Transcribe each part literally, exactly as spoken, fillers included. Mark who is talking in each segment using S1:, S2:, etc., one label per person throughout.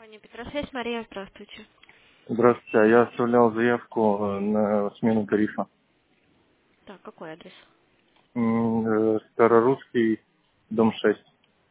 S1: Компания Петросвязь, Мария, здравствуйте.
S2: Здравствуйте, а я оставлял заявку э, на смену тарифа.
S1: Так, какой адрес?
S2: М, э, Старорусский, дом шесть.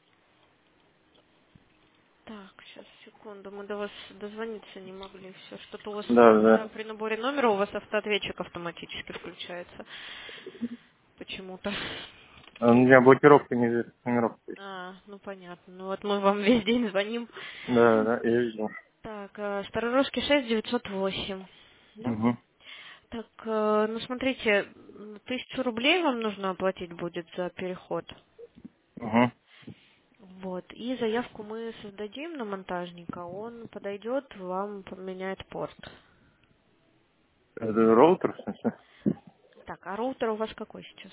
S1: Так, сейчас, секунду, мы до вас дозвониться не могли. Все, что-то у вас
S2: Да,
S1: иногда
S2: да.
S1: при наборе номера у вас автоответчик автоматически включается почему-то.
S2: А У меня блокировка неизвестных номеров есть.
S1: А, ну понятно. Ну вот мы вам весь день звоним.
S2: Да, да, я видел.
S1: Так, э, Старорусский шесть девятьсот восемь. Да?
S2: Угу,
S1: Так, э, ну смотрите, м, тысячу рублей вам нужно оплатить будет за переход.
S2: угу.
S1: Вот. И заявку мы создадим на монтажника. Он подойдет, вам поменяет порт.
S2: Это роутер, в смысле?
S1: Так, а роутер у вас какой сейчас?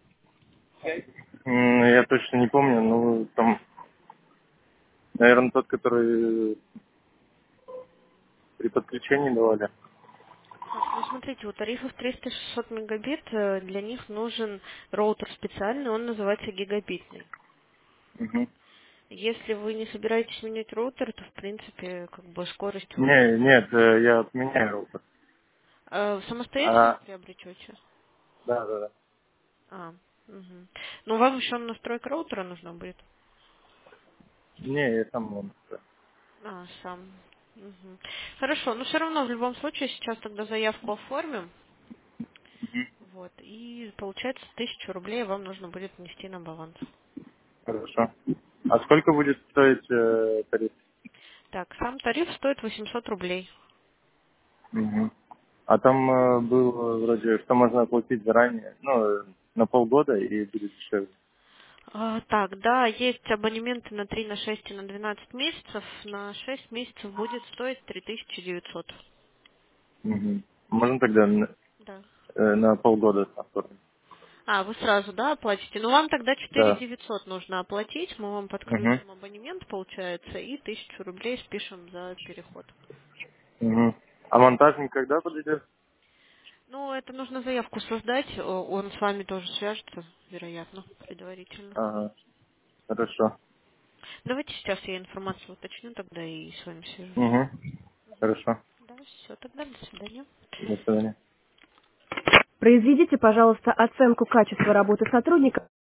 S2: М, Я точно не помню, но там, наверное, тот, который э, при подключении давали.
S1: Так, ну смотрите, у тарифов триста шестьсот мегабит э, для них нужен роутер специальный, он называется гигабитный.
S2: Угу.
S1: Если вы не собираетесь менять роутер, то в принципе как бы скорость вы
S2: Не, нет, э, я отменяю роутер.
S1: э, самостоятельно
S2: А,
S1: приобретете.
S2: да, да, да.
S1: А, угу. Ну вам еще настройка роутера нужна будет.
S2: Не, я сам могу.
S1: А, сам. Мгм. Хорошо, но все равно в любом случае сейчас тогда заявку оформим. Вот. И получается тысячу рублей вам нужно будет внести на баланс.
S2: Хорошо. А сколько будет стоить э, тариф?
S1: Так, сам тариф стоит восемьсот рублей.
S2: Мгм. А там э, был э, вроде, что можно оплатить заранее, ну, э, на полгода и будет дешевле.
S1: А, так, да, есть абонементы на три, на шесть и на двенадцать месяцев. На шесть месяцев будет стоить три тысячи девятьсот.
S2: Мгм. Можно тогда на,
S1: Да.
S2: э, на полгода оформить?
S1: А, вы сразу, да, оплатите? Ну, вам тогда четыре
S2: Да.
S1: девятьсот нужно оплатить. Мы вам
S2: Угу.
S1: подключим абонемент, получается, и тысячу рублей спишем за переход.
S2: Угу. А монтажник когда подойдет?
S1: Ну, это нужно заявку создать. О, Он с вами тоже свяжется, вероятно, предварительно.
S2: Ага, хорошо.
S1: Давайте сейчас я информацию уточню тогда и с вами свяжусь.
S2: Угу. Хорошо.
S1: Да, все, тогда до свидания.
S2: До свидания.
S1: Произведите, пожалуйста, оценку качества работы сотрудника.